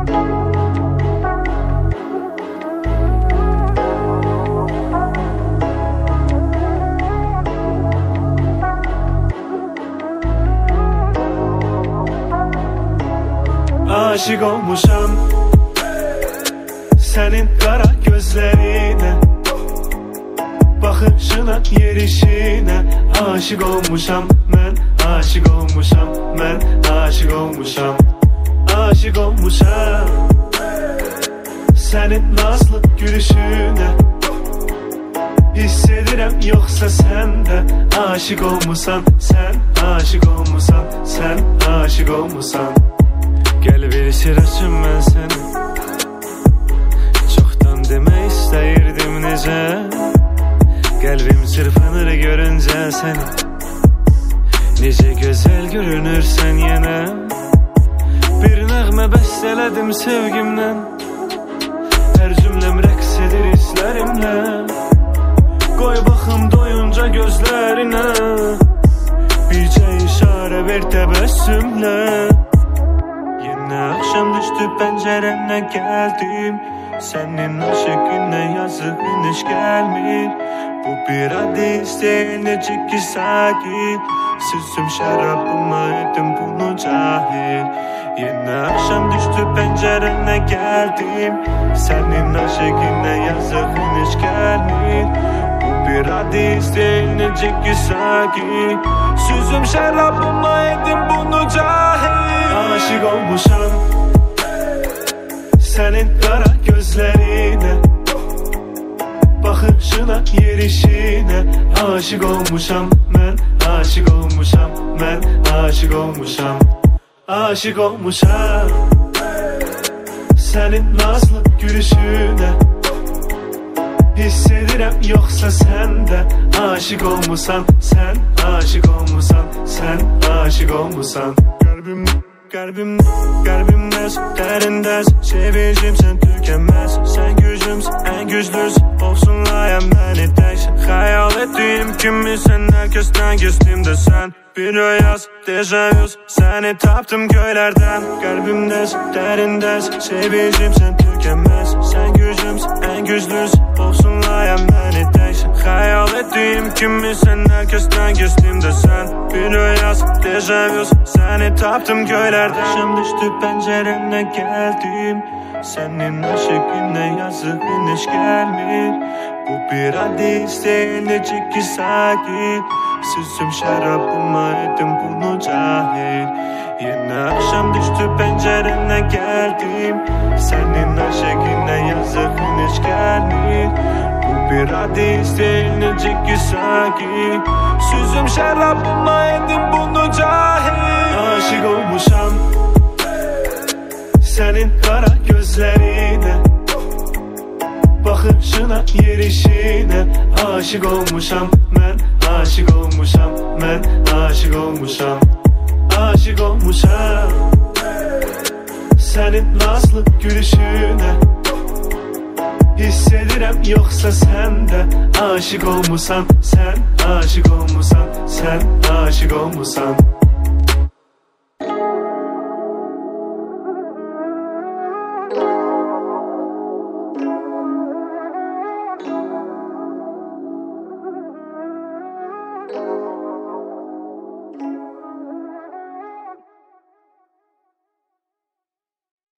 Aşık olmuşam senin kara gözlerine, bakışına, yerişine. Aşık olmuşam ben, aşık olmuşam ben, aşık olmuşam. Aşık olmuşam senin nazlı gülüşüne, hissedirem yoksa sende. Aşık olmuşsan sen, aşık olmuşsan sen, aşık olmuşsan. Gel bir sırasın ben seni, çoktan demek istəyirdim necə. Qəlbim çırpınır görüncə səni, necə gözəl görünürsən yenə. Bir nəğmə bəstələdim sevgimdən, hər cümləm rəqs edir hislərimlə. Qoy baxım doyunca gözlərinə, bircə işarə ver təbəssümlə. Akşam düştü pencerene geldim, senin aşkınla yazık güneş gelmir. Bu bir hadis değil necik ki sakin, sözüm şarabıma ettim bunu cahil. Yine akşam düştü pencerene geldim, senin aşkınla yazık güneş gelmir. Bu bir hadis değil necik ki sakin, sözüm şarabıma ettim bunu cahil. Aşık olmuşam senin kara gözlerine, bakışına, yerişine. Aşık olmuşam ben, aşık olmuşam ben, aşık olmuşam. Aşık olmuşam senin nazlı gülüşüne, hissedirem yoksa sende. Aşık olmuşsan sen, aşık olmuşsan sen, aşık olmuşsan. Kalbimde derindes, sevincim sen tükenmez. Sen gücümsün, en güçlüsün, olsun layan beni tek. Hayal ettiğim kimi sen, herkesten gizlimde sen. Bir rüyas, dejavüs, seni taptım köylerden. Kalbimde derindes, sevincim sen tükenmez. Sen gücümsün, en güçlüsün, olsun layan beni tek. Hayal ettiğim kimi sen, herkesten gizlimde sen. Bir rüyas, dejavüs, seni taptım köylerden. Akşam düştü pencerene geldim, senin aşkınla yazık güneş gelmir. Bu bir hadis değil necik ki sakin, sözüm şarabıma ettim bunu cahil. Yine akşam düştü pencerene geldim, senin aşkınla yazık güneş gelmir. Bu bir hadis değil necik ki sakin, sözüm şarabıma ettim bunu cahil. Aşık olmuşam senin kara gözlerine, bakışına, yerişine. Aşık olmuşam ben, aşık olmuşam ben, aşık olmuşam. Aşık olmuşam senin nazlı gülüşüne, hissedirem yoksa sende. Aşık olmuşsan sen, aşık olmuşsan sen, aşık olmuşsan.